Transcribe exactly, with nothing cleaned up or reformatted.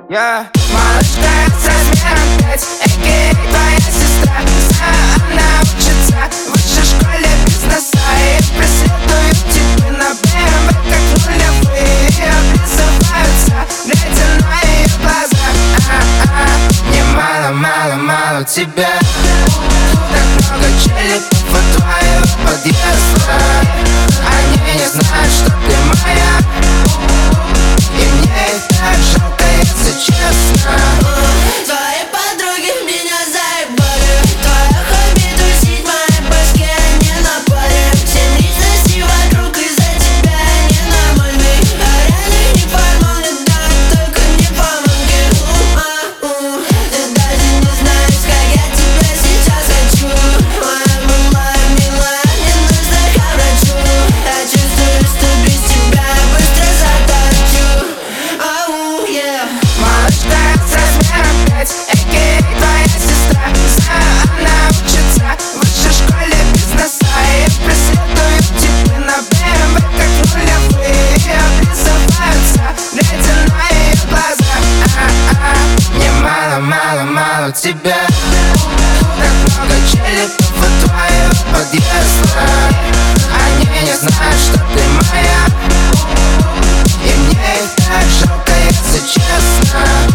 Yeah. Малышка с размером пять, эй, твоя сестра. Знаю, она учится в высшей школе бизнеса и преследуют типы на бэ эм вэ как нулевые. И облизываются, глядя на ее глаза. А-а, мне мало, мало, мало тебя. Так много челиков у твоего подъезда. Они не знают, что ты моя. И мне их так жалко, если честно. Твои подруги меня заебали. Твое хобби тусить в моей башке, а не на паре. Все личности вокруг из-за тебя ненормальный. А реальных не поймал, не дай, только не помоги. У-а-у. Ты даже не знаешь, как я тебя сейчас хочу. Моя милая, милая, не нужно к врачу. Я чувствую, что без тебя быстро заточу. Ау, yeah. Малышка с размером пять, эй, твоя сестра. Знаю, она учится в высшей школе бизнеса и преследуют типы на бэ эм вэ как нулевые. И облизываются, глядя на ее глаза. А-а, мне мало, мало, мало тебя. Так много челиков у твоего подъезда. Они не знают, что ты моя. И мне их так жалко, если честно.